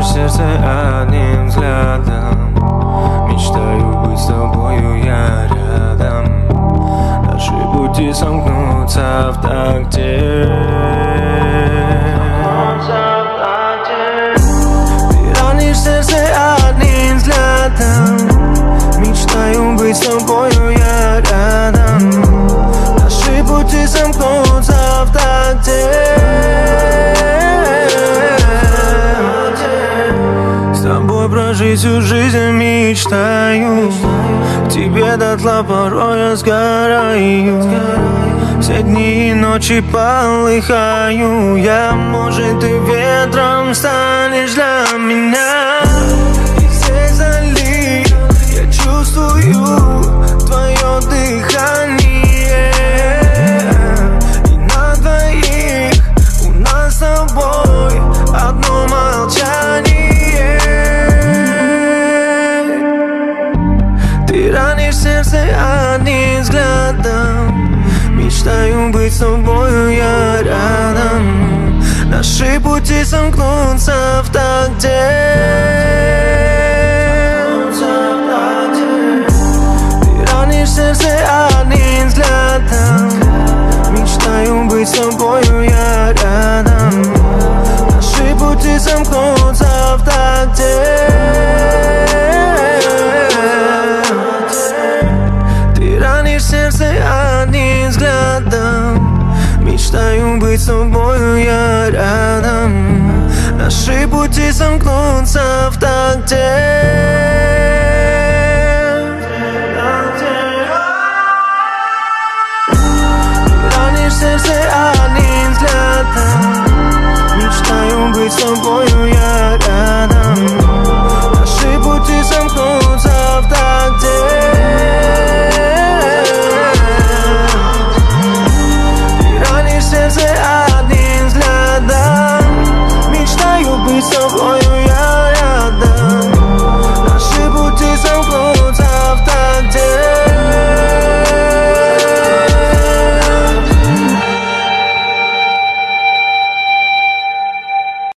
ранишь сердце одним взглядом. Мечтаю быть с тобою я рядом. Наши пути сомкнутся в такте. Ты ранишь сердце одним взглядом. Мечтаю быть с тобою я рядом. Наши пути сомкнутся в такте. С тобой прожить всю жизнь мечтаю. К тебе дотла порой я сгораю. Все дни и ночи полыхаю я. Может, ты ветром станешь для меня. И здесь вдали я чувствую твое дыхание. И на двоих у нас с тобой одно молчание. Ты ранишь сердце одним взглядом. Мечтаю быть с тобою я рядом. Наши пути сомкнутся в такте. Ты ранишь сердце одним взглядом. Мечтаю быть с тобою я рядом. Наши пути сомкнутся в такте. Ты ранишь сердце одним взглядом. Мечтаю быть с тобою я рядом. Наши пути сомкнутся в такте. Ты ранишь сердце одним взглядом. Мечтаю быть с тобою я рядом.